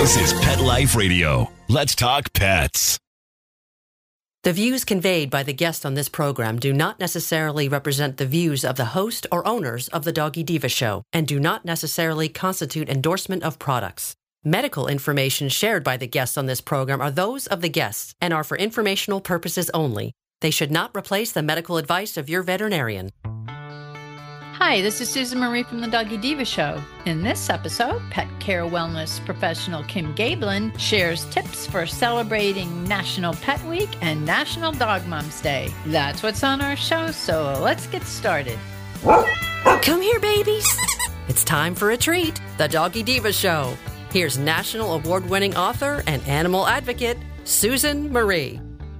This is Pet Life Radio. Let's talk pets. The views conveyed by the guests on this program do not necessarily represent the views of the host or owners of the Doggy Diva Show and do not necessarily constitute endorsement of products. Medical information shared by the guests on this program are those of the guests and are for informational purposes only. They should not replace the medical advice of your veterinarian. Hi, this is Susan Marie from the Doggy Diva Show. In this episode, pet care wellness professional Kim Gablin shares tips for celebrating National Pet Week and National Dog Moms Day. That's what's on our show, so let's get started. Come here, babies. It's time for a treat, the Doggy Diva Show. Here's national award-winning author and animal advocate, Susan Marie.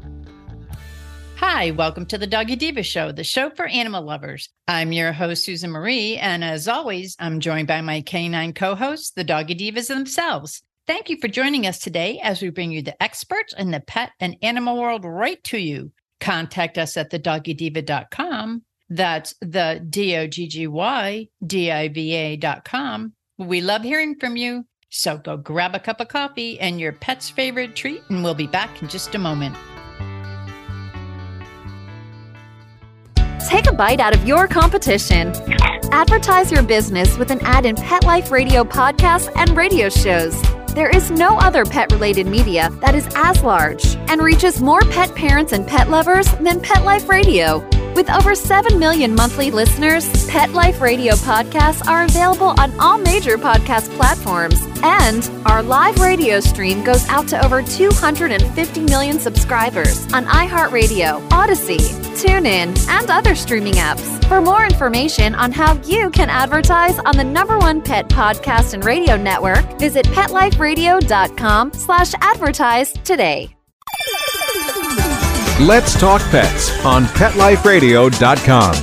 Hi, welcome to the Doggy Diva Show, the show for animal lovers. I'm your host, Susan Marie, and as always, I'm joined by my canine co-hosts, the Doggy Divas themselves. Thank you for joining us today as we bring you the experts in the pet and animal world right to you. Contact us at thedoggydiva.com. That's the DOGGYDIVA.com. We love hearing from you, so go grab a cup of coffee and your pet's favorite treat, and we'll be back in just a moment. Take a bite out of your competition. Advertise your business with an ad in Pet Life Radio podcasts and radio shows. There is no other pet-related media that is as large and reaches more pet parents and pet lovers than Pet Life Radio. With over 7 million monthly listeners, Pet Life Radio podcasts are available on all major podcast platforms. And our live radio stream goes out to over 250 million subscribers on iHeartRadio, Odyssey, TuneIn, and other streaming apps. For more information on how you can advertise on the #1 pet podcast and radio network, visit PetLifeRadio.com/advertise today. Let's Talk Pets on PetLifeRadio.com.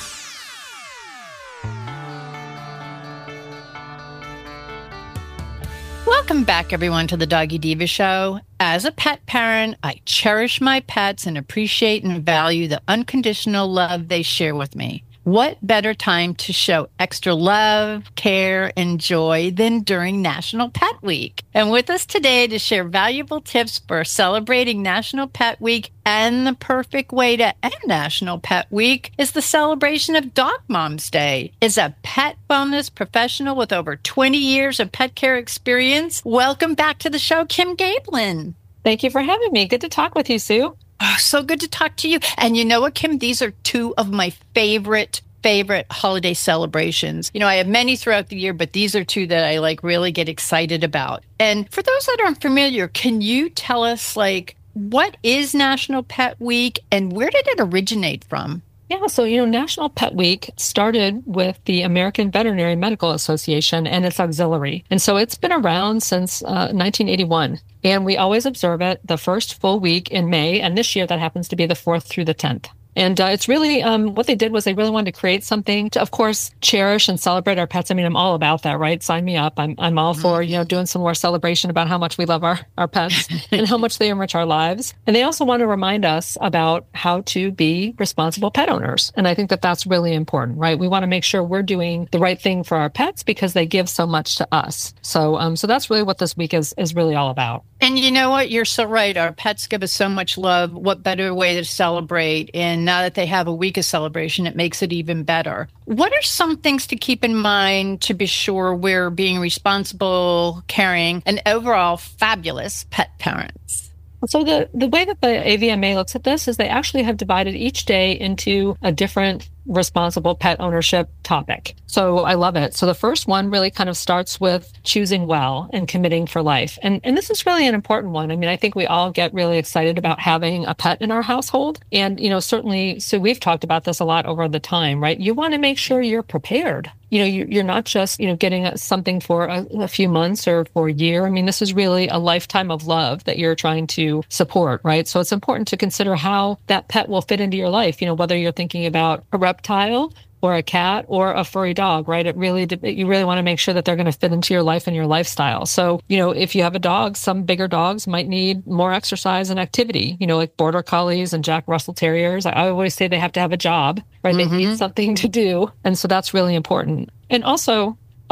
Welcome back, everyone, to the Doggy Diva Show. As a pet parent, I cherish my pets and appreciate and value the unconditional love they share with me. What better time to show extra love, care, and joy than during National Pet Week? And with us today to share valuable tips for celebrating National Pet Week and the perfect way to end National Pet Week is the celebration of Dog Moms Day. Is a pet wellness professional with over 20 years of pet care experience. Welcome back to the show, Kim Gablin. Thank you for having me. Good to talk with you, Sue. Oh, so good to talk to you. And you know what, Kim? These are two of my favorite holiday celebrations. You know, I have many throughout the year, but these are two that I really get excited about. And for those that aren't familiar, can you tell us what is National Pet Week and where did it originate from? Yeah, so, National Pet Week started with the American Veterinary Medical Association and its auxiliary. And so it's been around since 1981. And we always observe it the first full week in May. And this year that happens to be the 4th through the 10th. And it's really, what they did was they really wanted to create something to, of course, cherish and celebrate our pets. I mean, I'm all about that, right? Sign me up. I'm all for, doing some more celebration about how much we love our pets and how much they enrich our lives. And they also want to remind us about how to be responsible pet owners. And I think that that's really important, right? We want to make sure we're doing the right thing for our pets because they give so much to us. So that's really what this week is really all about. And you know what? You're so right. Our pets give us so much love. What better way to celebrate? And now that they have a week of celebration, it makes it even better. What are some things to keep in mind to be sure we're being responsible, caring, and overall fabulous pet parents? So the way that the AVMA looks at this is they actually have divided each day into a different responsible pet ownership topic. So I love it. So the first one really kind of starts with choosing well and committing for life. And this is really an important one. I mean, I think we all get really excited about having a pet in our household. And, certainly, so we've talked about this a lot over the time, right? You want to make sure you're prepared. You're not just, getting something for a few months or for a year. I mean, this is really a lifetime of love that you're trying to support, right? So it's important to consider how that pet will fit into your life, whether you're thinking about a reptile or a cat or a furry dog, right? You really want to make sure that they're going to fit into your life and your lifestyle. So, if you have a dog, some bigger dogs might need more exercise and activity, like Border Collies and Jack Russell Terriers. I always say they have to have a job, right? Mm-hmm. They need something to do. And so that's really important. And also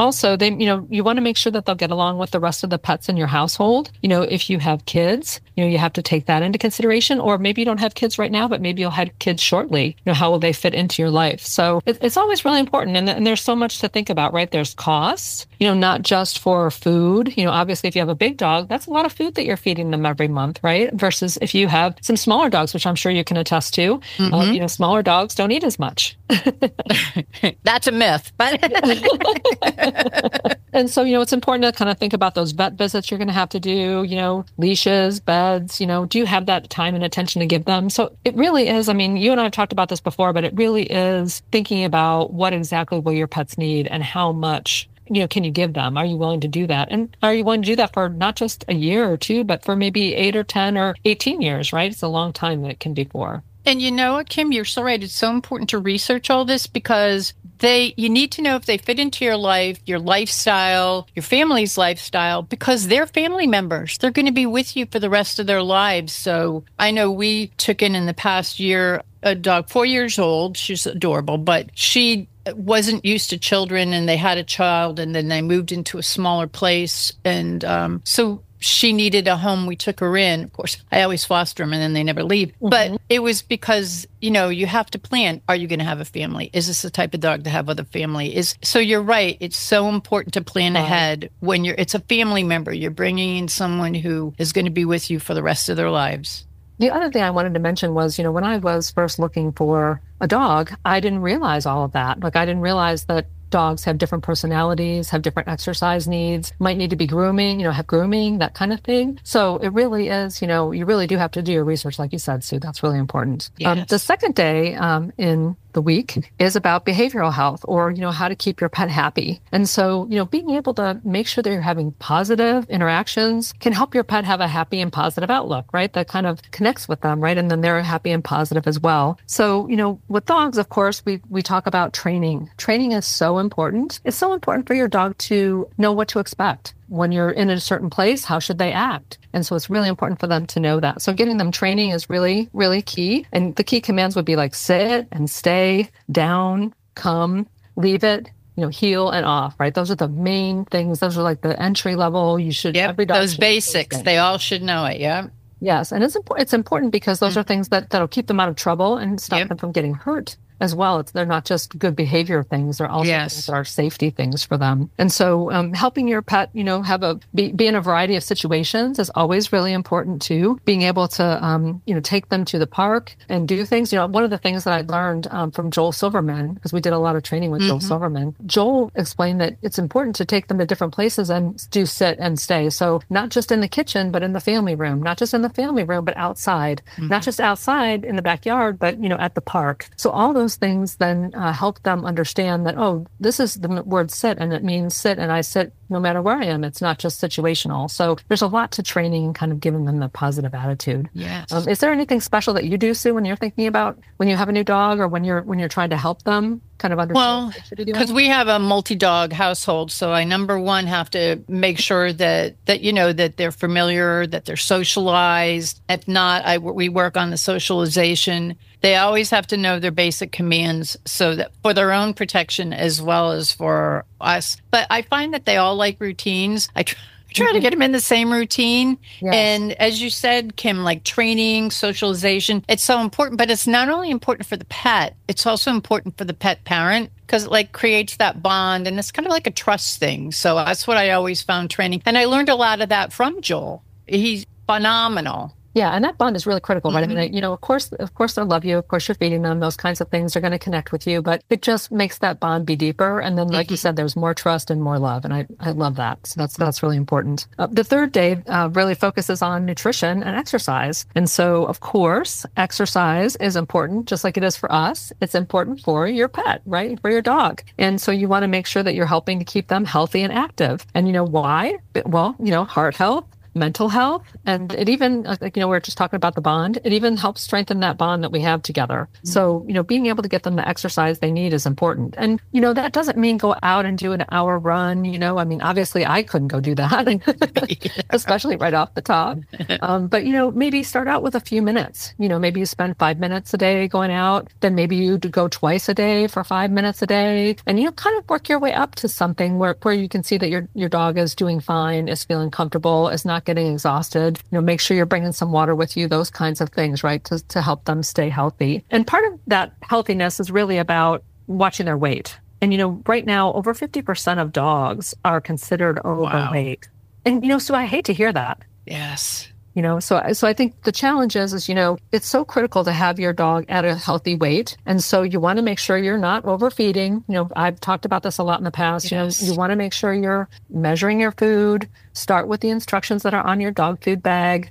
also you want to make sure that they'll get along with the rest of the pets in your household. If you have kids, you have to take that into consideration, or maybe you don't have kids right now, but maybe you'll have kids shortly. How will they fit into your life? So it's always really important. And there's so much to think about, right? There's costs, not just for food. Obviously if you have a big dog, that's a lot of food that you're feeding them every month, right? Versus if you have some smaller dogs, which I'm sure you can attest to, smaller dogs don't eat as much. That's a myth, but and so, it's important to kind of think about those vet visits you're going to have to do, leashes, beds, do you have that time and attention to give them? So it really is, you and I have talked about this before, but it really is thinking about what exactly will your pets need and how much can you give them? Are you willing to do that? And are you willing to do that for not just a year or two, but for maybe 8 or 10 or 18 years, right? It's a long time that it can be for. And you know what, Kim, you're so right. It's so important to research all this because you need to know if they fit into your life, your lifestyle, your family's lifestyle, because they're family members. They're going to be with you for the rest of their lives. So I know we took in the past year a dog, 4 years old. She's adorable, but she wasn't used to children, and they had a child, and then they moved into a smaller place. And so she needed a home. We took her in. Of course, I always foster them and then they never leave. Mm-hmm. But it was because, you have to plan. Are you going to have a family? Is this the type of dog to have with a family? So you're right. It's so important to plan ahead when it's a family member. You're bringing in someone who is going to be with you for the rest of their lives. The other thing I wanted to mention was, when I was first looking for a dog, I didn't realize all of that. Like, I didn't realize that dogs have different personalities, have different exercise needs, might need to be grooming, have grooming, that kind of thing. So it really is, you really do have to do your research, like you said, Sue. That's really important. Yes. The second day in the week is about behavioral health, or, how to keep your pet happy. And so, being able to make sure that you're having positive interactions can help your pet have a happy and positive outlook, right? That kind of connects with them, right? And then they're happy and positive as well. So, with dogs, of course, we talk about training. Training is so important. It's so important for your dog to know what to expect. When you're in a certain place, how should they act? And so it's really important for them to know that. So getting them training is really, really key. And the key commands would be like sit and stay, down, come, leave it, heel and off, right? Those are the main things. Those are like the entry level. You should, every dog those basics, they all should know it. Yeah. Yes. And it's important because those are things that'll keep them out of trouble and stop them from getting hurt as well. They're not just good behavior things. They're also things that are safety things for them. And so helping your pet, be in a variety of situations is always really important too. Being able to, take them to the park and do things. One of the things that I learned from Joel Silverman, because we did a lot of training with Joel Silverman, Joel explained that it's important to take them to different places and do sit and stay. So not just in the kitchen, but in the family room, not just in the family room, but outside, not just outside in the backyard, but, at the park. So all those things then help them understand that, this is the word sit, and it means sit, and I sit no matter where I am. It's not just situational. So there's a lot to training and kind of giving them the positive attitude. Yes. Is there anything special that you do, Sue, when you're thinking about when you have a new dog, or when you're trying to help them kind of understand what they should be doing? Because we have a multi-dog household, so I, number one, have to make sure that that they're familiar, that they're socialized. If not, we work on the socialization. They always have to know their basic commands, so that for their own protection as well as for us. But I find that they all like routines. I try to get them in the same routine. Yes. And as you said, Kim, like training, socialization, it's so important. But it's not only important for the pet, it's also important for the pet parent, because it creates that bond, and it's kind of like a trust thing. So that's what I always found training. And I learned a lot of that from Joel. He's phenomenal. Yeah, and that bond is really critical, right? I mean, of course they'll love you. Of course, you're feeding them. Those kinds of things are going to connect with you, but it just makes that bond be deeper. And then, like you said, there's more trust and more love, and I love that. So that's really important. The third day really focuses on nutrition and exercise, and so of course, exercise is important, just like it is for us. It's important for your pet, right? For your dog, and so you want to make sure that you're helping to keep them healthy and active. And why? Well, heart health, mental health. And it even, like, we're just talking about the bond. It even helps strengthen that bond that we have together. So, being able to get them the exercise they need is important. And, that doesn't mean go out and do an hour run. Obviously I couldn't go do that, especially right off the top. But, maybe start out with a few minutes. Maybe you spend 5 minutes a day going out, then maybe you go twice a day for 5 minutes a day, and kind of work your way up to something where you can see that your dog is doing fine, is feeling comfortable, is not getting exhausted. Make sure you're bringing some water with you, those kinds of things, right, to help them stay healthy. And part of that healthiness is really about watching their weight. And, right now, over 50% of dogs are considered overweight. Wow. And, so I hate to hear that. Yes. So I think the challenge is, it's so critical to have your dog at a healthy weight. And so you want to make sure you're not overfeeding. I've talked about this a lot in the past. Yes. You want to make sure you're measuring your food. Start with the instructions that are on your dog food bag.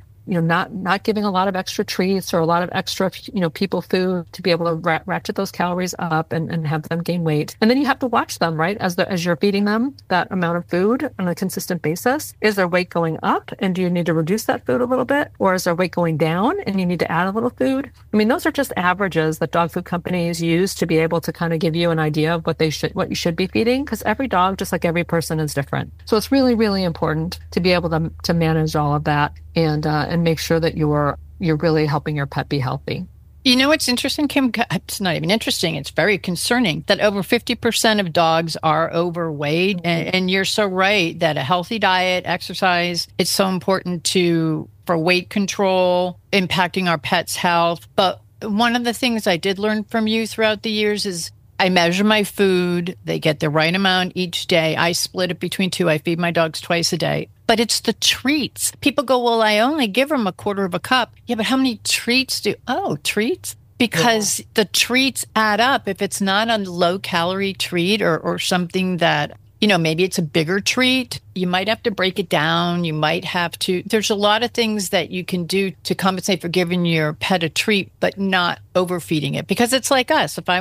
Not giving a lot of extra treats or a lot of extra, people food to be able to ratchet those calories up and have them gain weight. And then you have to watch them, right? As you're feeding them that amount of food on a consistent basis. Is their weight going up? And do you need to reduce that food a little bit? Or is their weight going down and you need to add a little food? Those are just averages that dog food companies use to be able to kind of give you an idea of what you should be feeding, because every dog, just like every person, is different. So it's really, really important to be able to manage all of that and make sure that you're really helping your pet be healthy. What's interesting, Kim? It's not even interesting. It's very concerning that over 50% of dogs are overweight. And you're so right that a healthy diet, exercise, it's so important for weight control, impacting our pet's health. But one of the things I did learn from you throughout the years is I measure my food. They get the right amount each day. I split it between two. I feed my dogs twice a day. But it's the treats. People go, well, I only give them a quarter of a cup. Yeah, but how many treats treats? Because the treats add up. If it's not a low-calorie treat or something that, maybe it's a bigger treat, you might have to break it down. You might have to. There's a lot of things that you can do to compensate for giving your pet a treat, but not overfeeding it. Because it's like us. If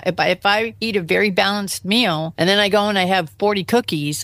I eat a very balanced meal and then I go and I have 40 cookies,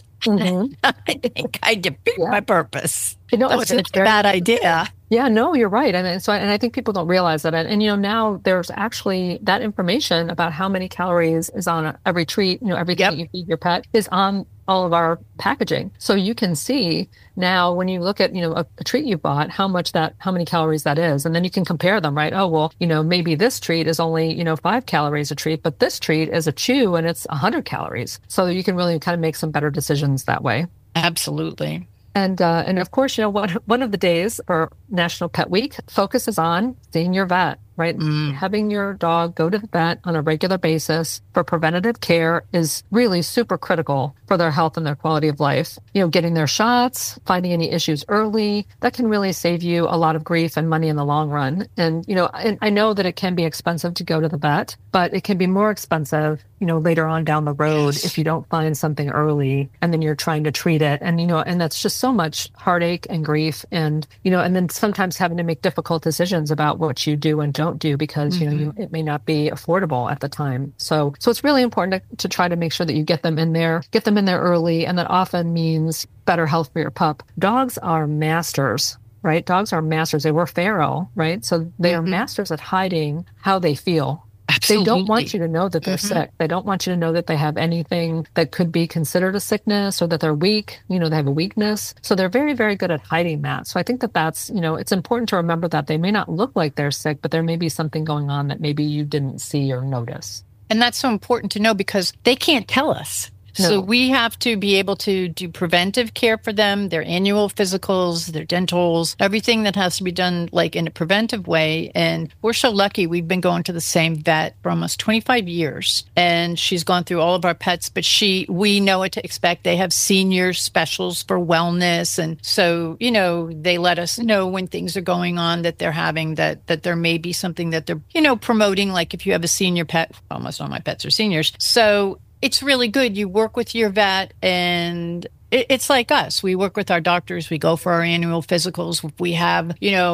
I think I defeat my purpose. It's a bad idea. Yeah, no, you're right. And I think people don't realize that. And now there's actually that information about how many calories is on every treat, everything that you feed your pet is on all of our packaging. So you can see now when you look at, a treat you bought, how many calories that is. And then you can compare them, right? Oh, well, maybe this treat is only, 5 calories a treat, but this treat is a chew and it's 100 calories. So you can really kind of make some better decisions that way. Absolutely. And of course, one of the days for National Pet Week focuses on seeing your vet, right? Having your dog go to the vet on a regular basis for preventative care is really super critical for their health and their quality of life. Getting their shots, finding any issues early, that can really save you a lot of grief and money in the long run. And, and I know that it can be expensive to go to the vet, but it can be more expensive, later on down the road if you don't find something early and then you're trying to treat it. And, and that's just so much heartache and grief and, and then sometimes having to make difficult decisions about what you do and don't do because, it may not be affordable at the time. So it's really important to try to make sure that you get them in there early. And that often means better health for your pup. Dogs are masters, right? Dogs are masters. They were Pharaoh, right? So they are masters at hiding how they feel. Absolutely. They don't want you to know that they're sick. They don't want you to know that they have anything that could be considered a sickness or that they're weak. They have a weakness. So they're very, very good at hiding that. So I think that's, it's important to remember that they may not look like they're sick, but there may be something going on that maybe you didn't see or notice. And that's so important to know because they can't tell us. No. So we have to be able to do preventive care for them, their annual physicals, their dentals, everything that has to be done like in a preventive way. And we're so lucky. We've been going to the same vet for almost 25 years. And she's gone through all of our pets, but we know what to expect. They have senior specials for wellness. And so, they let us know when things are going on that they're having, that there may be something that they're, promoting. Like if you have a senior pet, almost all my pets are seniors. So it's really good. You work with your vet and it's like us. We work with our doctors. We go for our annual physicals. If we have,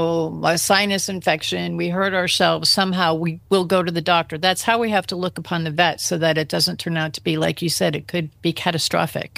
a sinus infection, we hurt ourselves, somehow we will go to the doctor. That's how we have to look upon the vet so that it doesn't turn out to be, like you said, it could be catastrophic.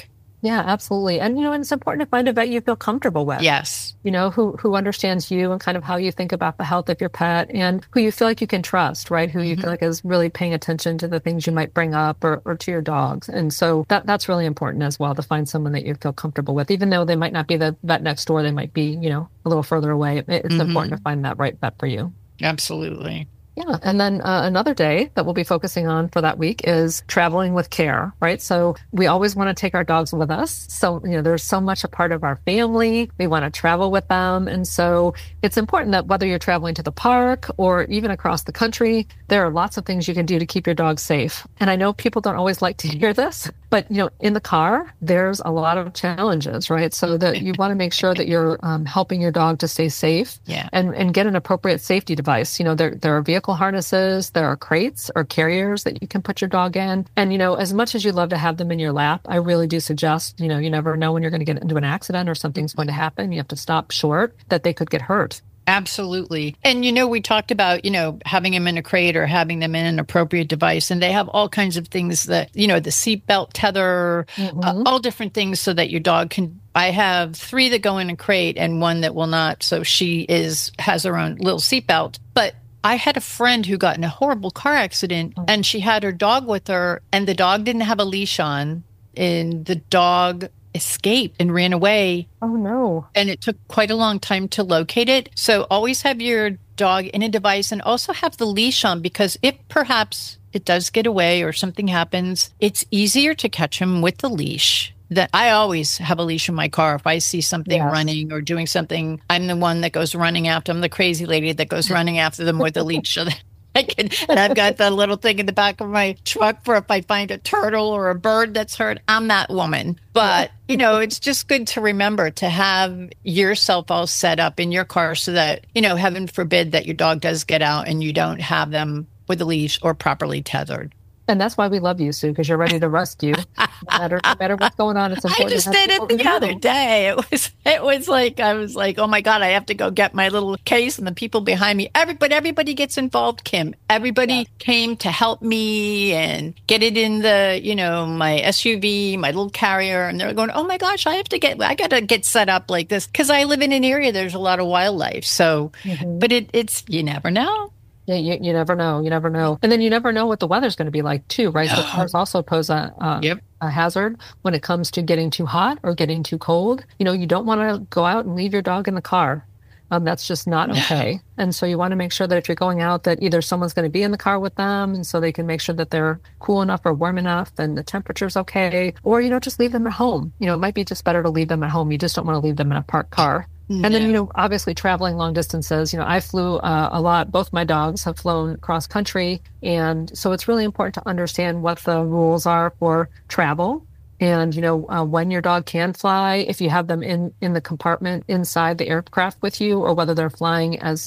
Yeah, absolutely. And, and it's important to find a vet you feel comfortable with. Yes. Who understands you and kind of how you think about the health of your pet and who you feel like you can trust, right? Who you feel like is really paying attention to the things you might bring up or to your dogs. And so that's really important as well, to find someone that you feel comfortable with, even though they might not be the vet next door. They might be, a little further away. It's important to find that right vet for you. Absolutely. Yeah. And then another day that we'll be focusing on for that week is traveling with care, right? So we always want to take our dogs with us. So, there's so much a part of our family. We want to travel with them. And so it's important that whether you're traveling to the park or even across the country, there are lots of things you can do to keep your dog safe. And I know people don't always like to hear this, but, in the car, there's a lot of challenges, right? So that you want to make sure that you're helping your dog to stay safe and get an appropriate safety device. There are vehicle harnesses, there are crates or carriers that you can put your dog in. And, as much as you love to have them in your lap, I really do suggest, you never know when you're going to get into an accident or something's going to happen. You have to stop short that they could get hurt. Absolutely. And, we talked about, having them in a crate or having them in an appropriate device. And they have all kinds of things that, the seatbelt tether, all different things so that your dog can. I have 3 that go in a crate and 1 that will not. So she has her own little seatbelt. But I had a friend who got in a horrible car accident and she had her dog with her and the dog didn't have a leash on and the dog escaped and ran away. Oh, no. And it took quite a long time to locate it. So always have your dog in a device and also have the leash on, because if perhaps it does get away or something happens, it's easier to catch him with the leash. That I always have a leash in my car. If I see something running or doing something, I'm the one that goes running after them, the crazy lady that goes running after them with the leash. So that and I've got that little thing in the back of my truck for if I find a turtle or a bird that's hurt, I'm that woman. But, it's just good to remember to have yourself all set up in your car so that, heaven forbid that your dog does get out and you don't have them with a leash or properly tethered. And that's why we love you, Sue, because you're ready to rescue. No matter what's going on, it's important. I just did it the other day. It was like, I was like, oh my God, I have to go get my little case and the people behind me. Everybody gets involved, Kim. Everybody came to help me and get it in the, my SUV, my little carrier. And they're going, oh my gosh, I got to get set up like this because I live in an area, there's a lot of wildlife. So, but it's, you never know. Yeah, you never know. You never know. And then you never know what the weather's going to be like too, right? So cars also pose a hazard when it comes to getting too hot or getting too cold. You don't want to go out and leave your dog in the car. That's just not okay. And so you want to make sure that if you're going out that either someone's going to be in the car with them and so they can make sure that they're cool enough or warm enough and the temperature's okay. Or, just leave them at home. It might be just better to leave them at home. You just don't want to leave them in a parked car. And then, obviously traveling long distances, I flew a lot. Both my dogs have flown cross country. And so it's really important to understand what the rules are for travel. And, when your dog can fly, if you have them in the compartment inside the aircraft with you, or whether they're flying as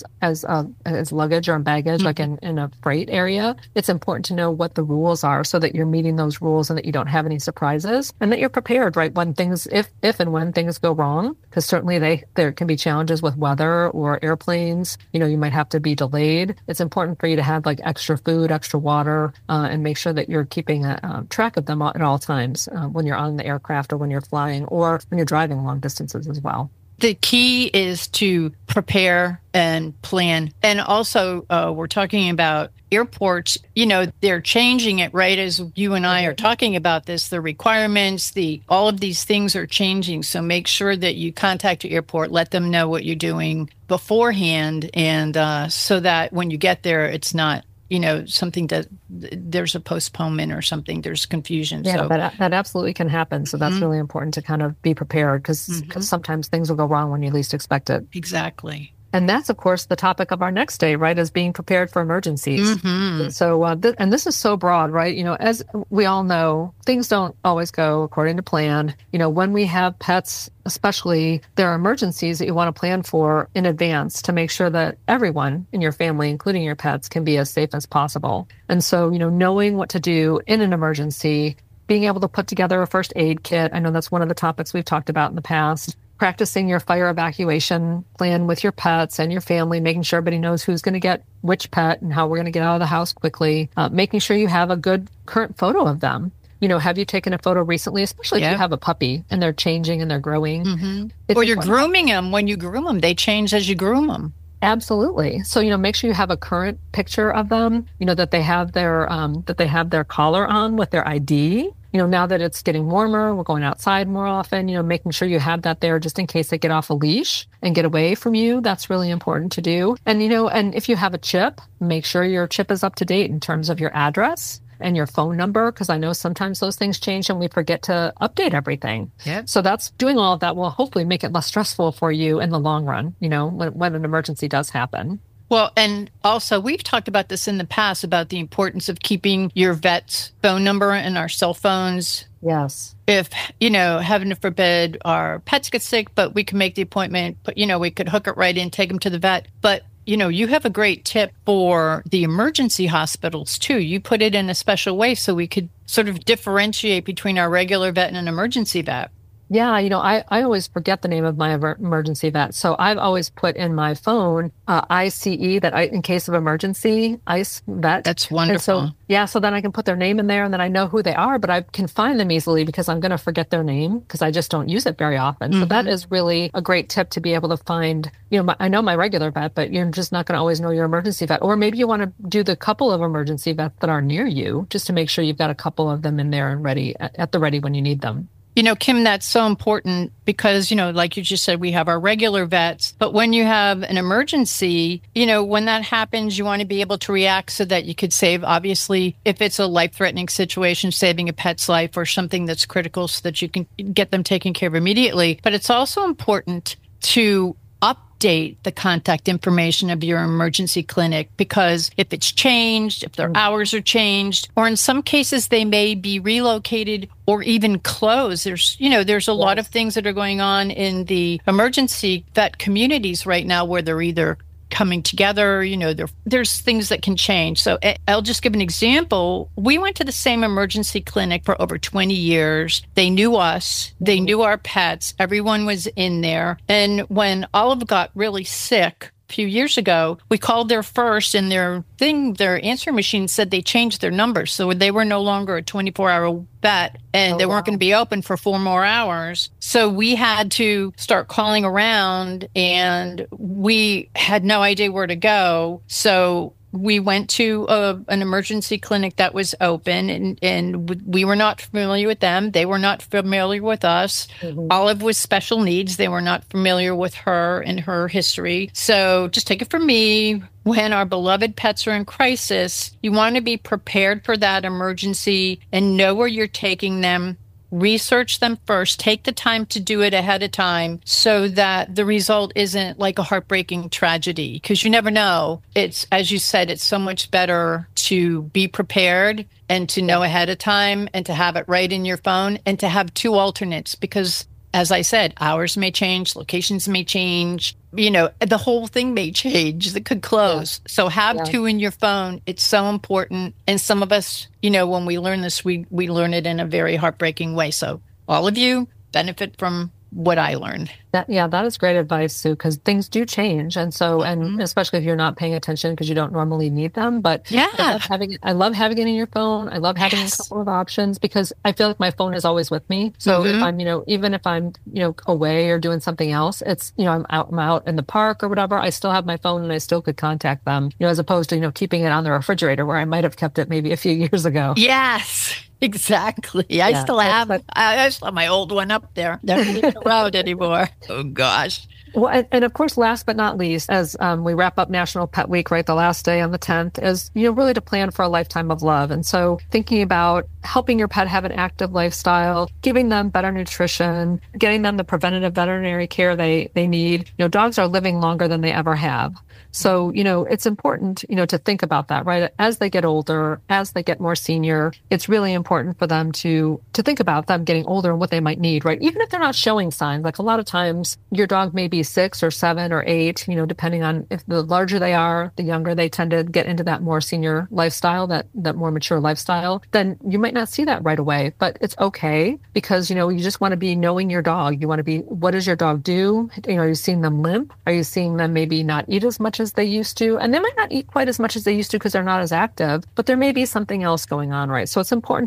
luggage or baggage, like in a freight area, it's important to know what the rules are so that you're meeting those rules and that you don't have any surprises and that you're prepared, right? When things, if and when things go wrong, because certainly there can be challenges with weather or airplanes, you might have to be delayed. It's important for you to have like extra food, extra water, and make sure that you're keeping track of them at all times when you're on the aircraft or when you're flying or when you're driving long distances as well. The key is to prepare and plan. And also, we're talking about airports, they're changing it, right? As you and I are talking about this, the requirements, all of these things are changing. So make sure that you contact your airport, let them know what you're doing beforehand. And so that when you get there, it's not, something that there's a postponement or something, there's confusion. Yeah, so that absolutely can happen. So that's really important to kind of be prepared because sometimes things will go wrong when you least expect it. Exactly. And that's, of course, the topic of our next day, right, is being prepared for emergencies. So, and this is so broad, right? As we all know, things don't always go according to plan. When we have pets, especially, there are emergencies that you want to plan for in advance to make sure that everyone in your family, including your pets, can be as safe as possible. And so, knowing what to do in an emergency, being able to put together a first aid kit. I know that's one of the topics we've talked about in the past. Practicing your fire evacuation plan with your pets and your family, making sure everybody knows who's going to get which pet and how we're going to get out of the house quickly, making sure you have a good current photo of them. have you taken a photo recently, especially if you have a puppy and they're changing and they're growing. Or you're grooming them. When you groom them, they change as you groom them. Absolutely. So, make sure you have a current picture of them, that they have their collar on with their ID. Now that it's getting warmer, we're going outside more often, making sure you have that there just in case they get off a leash and get away from you. That's really important to do. And, and if you have a chip, make sure your chip is up to date in terms of your address and your phone number, because I know sometimes those things change and we forget to update everything. Yep. So that's doing all of that will hopefully make it less stressful for you in the long run, when an emergency does happen. Well, and also we've talked about this in the past about the importance of keeping your vet's phone number in our cell phones. Yes. If, heaven forbid, our pets get sick, but we can make the appointment, but, we could hook it right in, take them to the vet. But, you have a great tip for the emergency hospitals too. You put it in a special way so we could sort of differentiate between our regular vet and an emergency vet. Yeah, I always forget the name of my emergency vet. So I've always put in my phone ICE, in case of emergency, ICE vet. That's wonderful. And so then I can put their name in there and then I know who they are, but I can find them easily because I'm going to forget their name because I just don't use it very often. So that is really a great tip to be able to find, I know my regular vet, but you're just not going to always know your emergency vet. Or maybe you want to do the couple of emergency vets that are near you just to make sure you've got a couple of them in there and ready at the ready when you need them. Kim, that's so important because, like you just said, we have our regular vets. But when you have an emergency, when that happens, you want to be able to react so that you could save, obviously, if it's a life-threatening situation, saving a pet's life or something that's critical so that you can get them taken care of immediately. But it's also important to update the contact information of your emergency clinic because if it's changed, if their hours are changed, or in some cases they may be relocated or even closed. There's a lot of things that are going on in the emergency vet communities right now where they're either coming together, there's things that can change. So I'll just give an example. We went to the same emergency clinic for over 20 years. They knew us. They knew our pets. Everyone was in there. And when Olive got really sick a few years ago, we called there first and their answering machine said they changed their numbers. So they were no longer a 24-hour vet and they weren't going to be open for 4 more hours. So we had to start calling around and we had no idea where to go. So we went to an emergency clinic that was open and we were not familiar with them. They were not familiar with us. Olive was special needs. They were not familiar with her and her history. So just take it from me. When our beloved pets are in crisis, you want to be prepared for that emergency and know where you're taking them. Research them first. Take the time to do it ahead of time so that the result isn't like a heartbreaking tragedy because you never know. It's, as you said, it's so much better to be prepared and to know ahead of time and to have it right in your phone and to have 2 alternates because, as I said, hours may change, locations may change, the whole thing may change. It could close. Yeah. So have 2 in your phone. It's so important. And some of us, when we learn this, we learn it in a very heartbreaking way. So all of you benefit from what I learned. That is great advice, Sue, because things do change. And so, and especially if you're not paying attention because you don't normally need them. But I love having it in your phone. I love having a couple of options because I feel like my phone is always with me. So if I'm, even if I'm, away or doing something else, it's, I'm out in the park or whatever, I still have my phone and I still could contact them, as opposed to, keeping it on the refrigerator where I might have kept it maybe a few years ago. Yes. Exactly. I still have my old one up there. They're not around anymore. Oh, gosh. Well, and of course, last but not least, as we wrap up National Pet Week, right, the last day on the 10th, is, really to plan for a lifetime of love. And so thinking about helping your pet have an active lifestyle, giving them better nutrition, getting them the preventative veterinary care they need. Dogs are living longer than they ever have. So, it's important, to think about that, right? As they get older, as they get more senior, it's really important for them to think about them getting older and what they might need, right? Even if they're not showing signs, like a lot of times your dog may be 6 or 7 or 8, depending on if the larger they are, the younger they tend to get into that more senior lifestyle, that more mature lifestyle, then you might not see that right away, but it's okay because, you just want to be knowing your dog. You want to be, what does your dog do? Are you seeing them limp? Are you seeing them maybe not eat as much as they used to? And they might not eat quite as much as they used to because they're not as active, but there may be something else going on, right? So it's important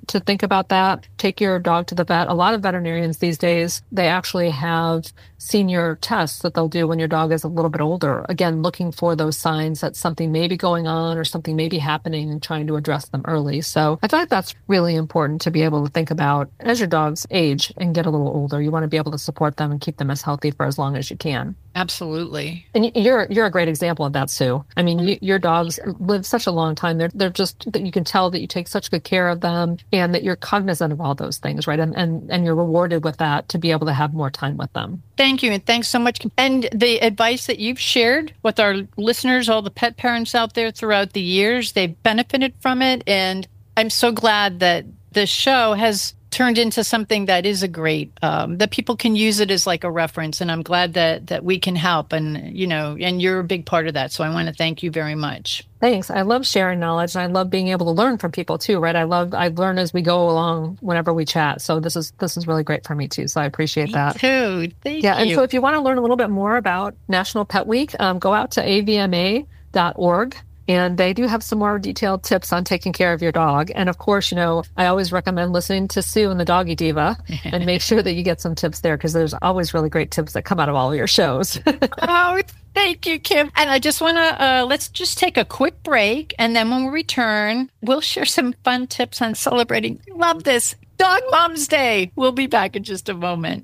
to think about that. Take your dog to the vet. A lot of veterinarians these days, they actually have senior tests that they'll do when your dog is a little bit older. Again, looking for those signs that something may be going on or something may be happening and trying to address them early. So I thought that's really important to be able to think about as your dogs age and get a little older. You want to be able to support them and keep them as healthy for as long as you can. Absolutely. And you're a great example of that, Sue. I mean, your dogs live such a long time. They're just, that you can tell that you take such good care of them and that you're cognizant of all those things, right? And you're rewarded with that to be able to have more time with them. Thank you. And thanks so much. And the advice that you've shared with our listeners, all the pet parents out there throughout the years, they've benefited from it. And I'm so glad that this show has turned into something that is a great, that people can use it as like a reference. And I'm glad that we can help. And, you know, and you're a big part of that. So I want to thank you very much. Thanks. I love sharing knowledge and I love being able to learn from people too, right? I learn as we go along whenever we chat. So this is really great for me too. So I appreciate that. Me too. Thank you. And so if you want to learn a little bit more about National Pet Week, go out to avma.org. And they do have some more detailed tips on taking care of your dog. And of course, you know, I always recommend listening to Sue and the Doggy Diva and make sure that you get some tips there because there's always really great tips that come out of all of your shows. Oh, thank you, Kim. And I just want to, let's just take a quick break. And then when we return, we'll share some fun tips on celebrating. Love this. Dog Mom's Day. We'll be back in just a moment.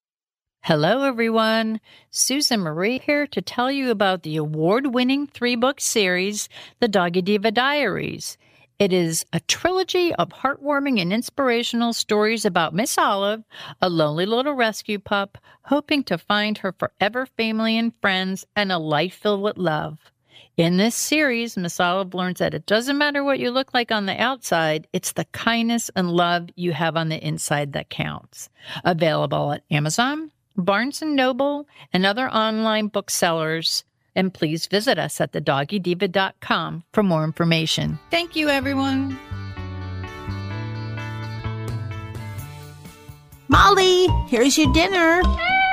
Hello, everyone. Susan Marie here to tell you about the award-winning 3-book series, The Doggy Diva Diaries. It is a trilogy of heartwarming and inspirational stories about Miss Olive, a lonely little rescue pup, hoping to find her forever family and friends and a life filled with love. In this series, Miss Olive learns that it doesn't matter what you look like on the outside, it's the kindness and love you have on the inside that counts. Available at Amazon, Barnes & Noble, and other online booksellers. And please visit us at thedoggydiva.com for more information. Thank you, everyone. Molly, here's your dinner.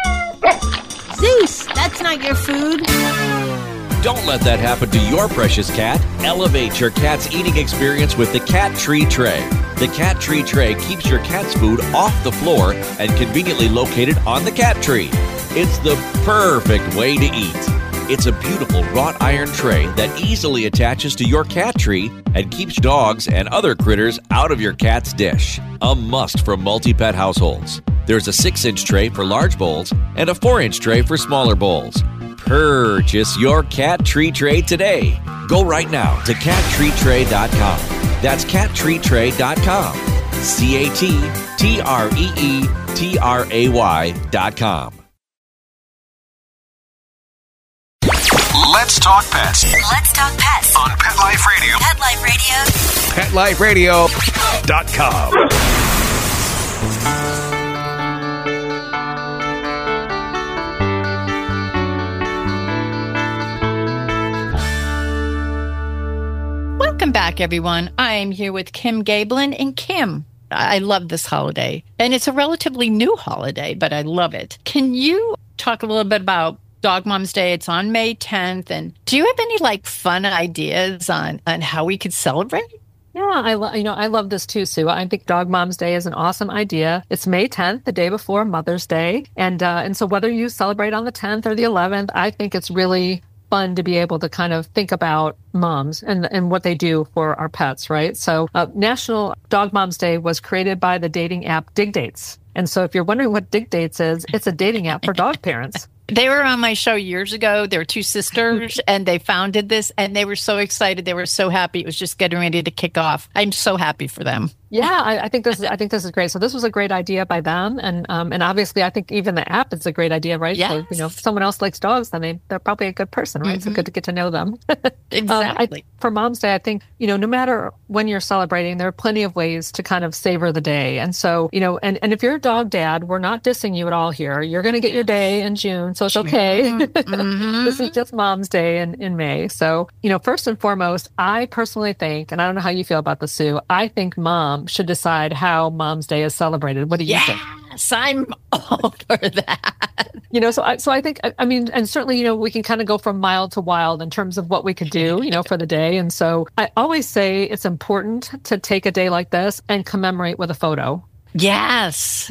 Zeus, that's not your food. Don't let that happen to your precious cat. Elevate your cat's eating experience with the Cat Tree Tray. The Cat Tree Tray keeps your cat's food off the floor and conveniently located on the cat tree. It's the perfect way to eat. It's a beautiful wrought iron tray that easily attaches to your cat tree and keeps dogs and other critters out of your cat's dish. A must for multi-pet households. There's a 6-inch tray for large bowls and a 4-inch tray for smaller bowls. Purchase your Cat Tree Tray today. Go right now to cattreetray.com. That's cattreetray.com. CATTREETRAY.com. Let's talk pets. Let's talk pets On Pet Life Radio. Pet Life Radio. PetLifeRadio.com. Welcome back, everyone. I'm here with Kim Gablin. And Kim, I love this holiday. And it's a relatively new holiday, but I love it. Can you talk a little bit about Dog Mom's Day? It's on May 10th. And do you have any fun ideas on how we could celebrate? Yeah, I love this too, Sue. I think Dog Mom's Day is an awesome idea. It's May 10th, the day before Mother's Day. And so whether you celebrate on the 10th or the 11th, I think it's really fun to be able to kind of think about moms and what they do for our pets, right? So National Dog Mom's Day was created by the dating app Dig Dates. And so if you're wondering what Dig Dates is, it's a dating app for dog parents. They were on my show years ago. They were two sisters, and they founded this, and they were so excited. They were so happy. It was just getting ready to kick off. I'm so happy for them. Yeah, I think this is great. So this was a great idea by them, and obviously I think even the app is a great idea, right? Yes. So if someone else likes dogs, then they're probably a good person, right? Mm-hmm. So good to get to know them. Exactly. For Mom's Day, I think no matter when you're celebrating, there are plenty of ways to kind of savor the day. And so and if you're a dog dad, we're not dissing you at all here. You're going to get your day in June, so it's okay. Mm-hmm. This is just Mom's Day in May. So first and foremost, I personally think, and I don't know how you feel about this, Sue, I think mom should decide how Mom's Day is celebrated. What do you think? Yes, I'm all for that. So I think, I mean, and certainly, we can kind of go from mild to wild in terms of what we could do, for the day. And so I always say it's important to take a day like this and commemorate with a photo. Yes.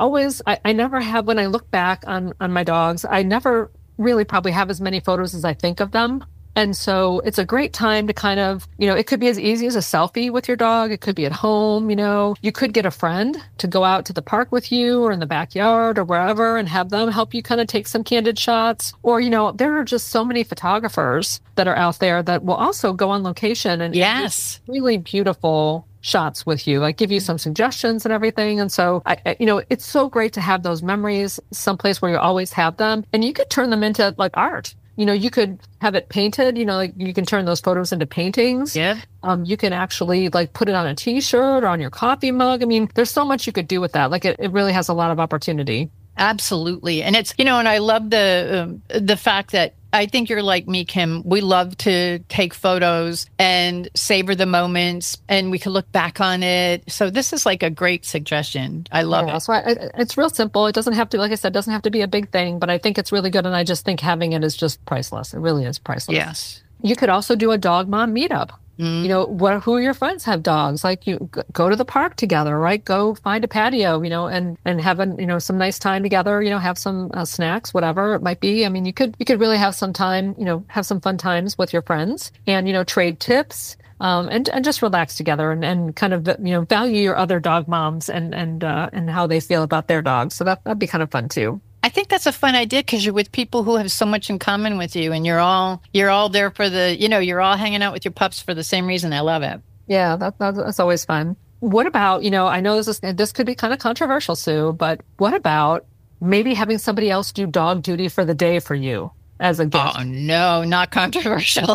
I never have, when I look back on my dogs, I never really probably have as many photos as I think of them. And so it's a great time to kind of, it could be as easy as a selfie with your dog. It could be at home, you could get a friend to go out to the park with you or in the backyard or wherever and have them help you kind of take some candid shots. Or, there are just so many photographers that are out there that will also go on location and yes, really beautiful shots with you, like give you some suggestions and everything. And so, it's so great to have those memories someplace where you always have them, and you could turn them into like art. You could have it painted, like you can turn those photos into paintings. Yeah. You can actually like put it on a t-shirt or on your coffee mug. I mean, there's so much you could do with that. Like it really has a lot of opportunity. Absolutely. And it's, and I love the fact that I think you're like me, Kim. We love to take photos and savor the moments, and we can look back on it. So this is like a great suggestion. I love it. So it's real simple. It doesn't have to, like I said, doesn't have to be a big thing, but I think it's really good. And I just think having it is just priceless. It really is priceless. Yes. You could also do a dog mom meetup. Who are your friends have dogs? Like you go to the park together, right? Go find a patio, and have some nice time together, have some snacks, whatever it might be. I mean, you could really have some time, have some fun times with your friends and, trade tips, and just relax together and kind of, value your other dog moms and how they feel about their dogs. So that'd be kind of fun too. I think that's a fun idea because you're with people who have so much in common with you, and you're all there for the, you're all hanging out with your pups for the same reason. I love it. Yeah, that's always fun. What about, I know this could be kind of controversial, Sue, but what about maybe having somebody else do dog duty for the day for you as a gift? Oh no, not controversial.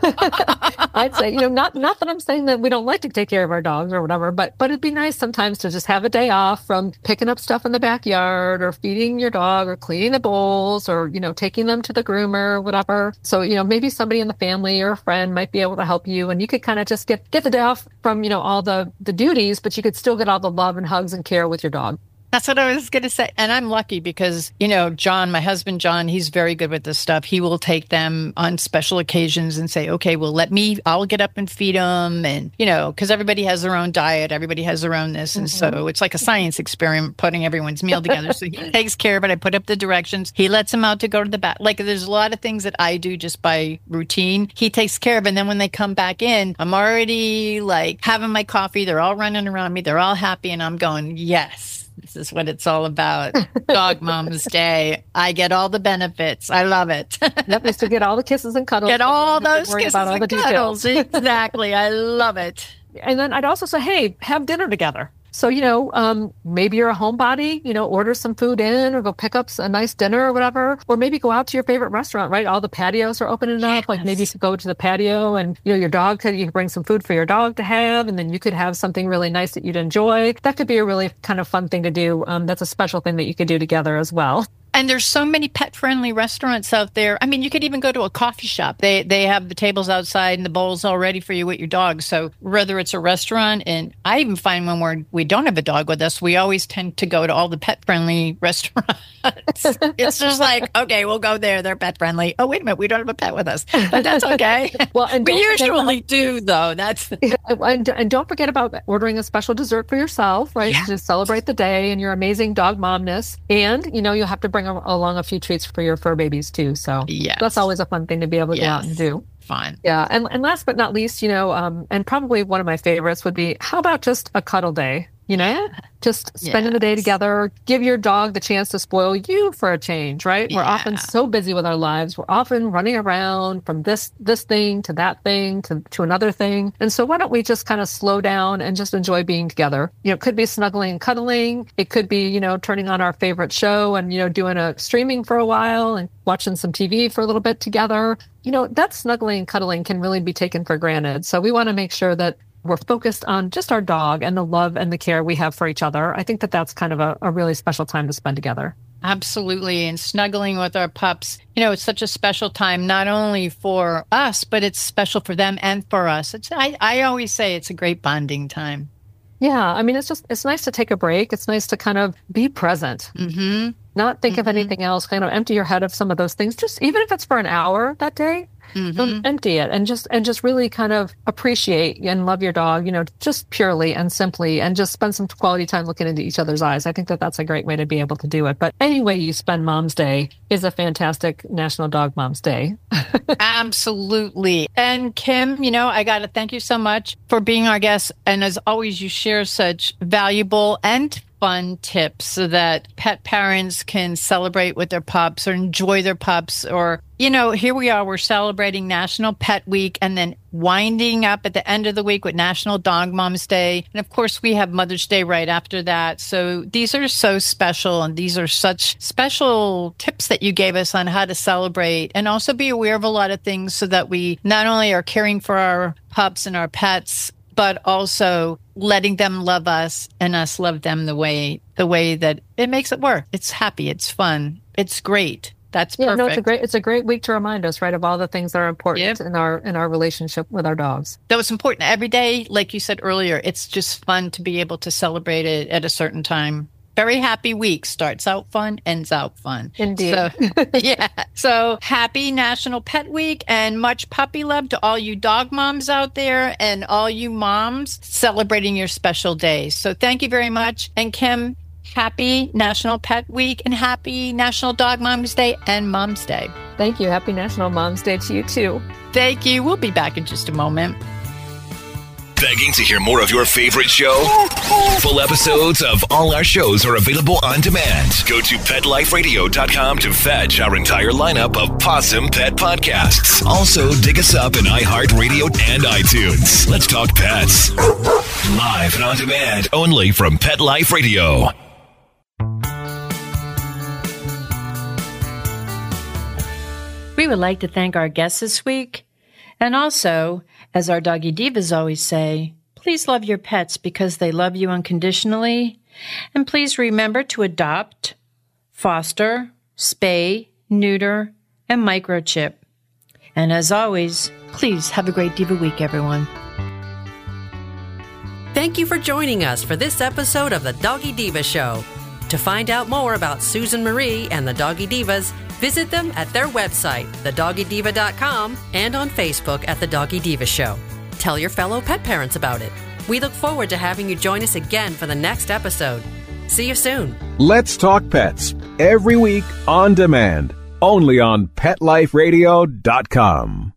I'd say, not that I'm saying that we don't like to take care of our dogs or whatever, but it'd be nice sometimes to just have a day off from picking up stuff in the backyard or feeding your dog or cleaning the bowls or, taking them to the groomer or whatever. So, maybe somebody in the family or a friend might be able to help you, and you could kind of just get the day off from, all the duties, but you could still get all the love and hugs and care with your dog. That's what I was going to say. And I'm lucky because, John, my husband, John, he's very good with this stuff. He will take them on special occasions and say, okay, well, I'll get up and feed them. And, because everybody has their own diet. Everybody has their own this. And so it's like a science experiment putting everyone's meal together. So he takes care of it. I put up the directions. He lets them out to go to the back. Like there's a lot of things that I do just by routine. He takes care of it. And then when they come back in, I'm already like having my coffee. They're all running around me. They're all happy. And I'm going, yes. This is what it's all about. Dog Mom's Day. I get all the benefits. I love it. Yep, is to get all the kisses and cuddles. Get all those kisses about all and the cuddles. Exactly. I love it. And then I'd also say, hey, have dinner together. So, maybe you're a homebody, order some food in or go pick up a nice dinner or whatever, or maybe go out to your favorite restaurant, right? All the patios are opening up. Like maybe you could go to the patio and, your dog you could bring some food for your dog to have, and then you could have something really nice that you'd enjoy. That could be a really kind of fun thing to do. That's a special thing that you could do together as well. And there's so many pet-friendly restaurants out there. I mean, you could even go to a coffee shop. They have the tables outside and the bowls all ready for you with your dog. So whether it's a restaurant, and I even find when we don't have a dog with us, we always tend to go to all the pet-friendly restaurants. It's just like, okay, we'll go there. They're pet-friendly. Oh, wait a minute. We don't have a pet with us. But that's okay. Well, and we usually do, though. That's and don't forget about ordering a special dessert for yourself, right? Yeah. To celebrate the day and your amazing dog momness. And, you'll have to bring along a few treats for your fur babies too. So that's always a fun thing to be able to go out and do. Fun. Yeah. And last but not least, and probably one of my favorites would be, how about just a cuddle day? Just spending the day together, give your dog the chance to spoil you for a change, right? We're often so busy with our lives. We're often running around from this thing to that thing to another thing. And so why don't we just kind of slow down and just enjoy being together? It could be snuggling and cuddling. It could be, turning on our favorite show and, doing a streaming for a while and watching some TV for a little bit together. That snuggling and cuddling can really be taken for granted. So we want to make sure that we're focused on just our dog and the love and the care we have for each other. I think that that's kind of a really special time to spend together. Absolutely. And snuggling with our pups, it's such a special time, not only for us, but it's special for them and for us. I always say it's a great bonding time. Yeah. I mean, it's nice to take a break. It's nice to kind of be present, not think of anything else, kind of empty your head of some of those things. Just even if it's for an hour that day, don't empty it and just really kind of appreciate and love your dog, just purely and simply, and just spend some quality time looking into each other's eyes. I think that that's a great way to be able to do it. But any way you spend Mom's Day is a fantastic National Dog Mom's Day. Absolutely. And Kim, I got to thank you so much for being our guest. And as always, you share such valuable and fun tips so that pet parents can celebrate with their pups or enjoy their pups. Or, here we are, we're celebrating National Pet Week and then winding up at the end of the week with National Dog Mom's Day. And of course, we have Mother's Day right after that. So these are so special, and these are such special tips that you gave us on how to celebrate and also be aware of a lot of things so that we not only are caring for our pups and our pets, but also letting them love us and us love them the way that it makes it work. It's happy. It's fun. It's great. That's perfect. No, it's a great week to remind us, right, of all the things that are important in our relationship with our dogs. That was important every day. Like you said earlier, it's just fun to be able to celebrate it at a certain time. Very happy week. Starts out fun, ends out fun. Indeed. So, So happy National Pet Week and much puppy love to all you dog moms out there and all you moms celebrating your special days. So thank you very much. And Kim, happy National Pet Week and happy National Dog Mom's Day and Mom's Day. Thank you. Happy National Mom's Day to you too. Thank you. We'll be back in just a moment. Begging to hear more of your favorite show? Full episodes of all our shows are available on demand. Go to PetLifeRadio.com to fetch our entire lineup of Possum Pet podcasts. Also, dig us up in iHeartRadio and iTunes. Let's talk pets. Live and on demand, only from Pet Life Radio. We would like to thank our guests this week. And also, as our Doggy Divas always say, please love your pets because they love you unconditionally. And please remember to adopt, foster, spay, neuter, and microchip. And as always, please have a great Diva Week, everyone. Thank you for joining us for this episode of the Doggy Diva Show. To find out more about Susan Marie and the Doggy Divas, visit them at their website, thedoggydiva.com, and on Facebook at The Doggy Diva Show. Tell your fellow pet parents about it. We look forward to having you join us again for the next episode. See you soon. Let's Talk Pets, every week on demand, only on PetLifeRadio.com.